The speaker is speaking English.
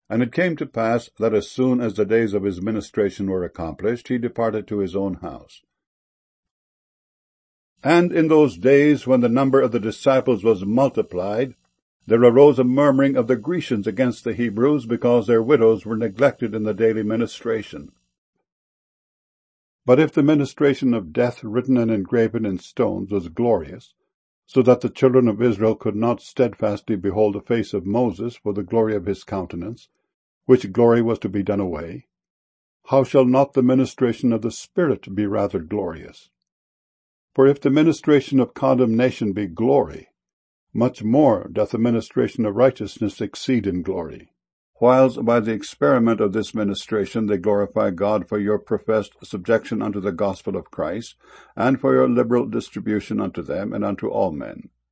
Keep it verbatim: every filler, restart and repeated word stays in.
And it came to pass that as soon as the days of his ministration were accomplished, he departed to his own house. And in those days, when the number of the disciples was multiplied, there arose a murmuring of the Grecians against the Hebrews, because their widows were neglected in the daily ministration. But if the ministration of death written and engraven in stones was glorious, so that the children of Israel could not steadfastly behold the face of Moses for the glory of his countenance, which glory was to be done away, how shall not the ministration of the Spirit be rather glorious? For if the ministration of condemnation be glory, much more doth the ministration of righteousness exceed in glory. Whilst by the experiment of this ministration they glorify God for your professed subjection unto the gospel of Christ, and for your liberal distribution unto them and unto all men.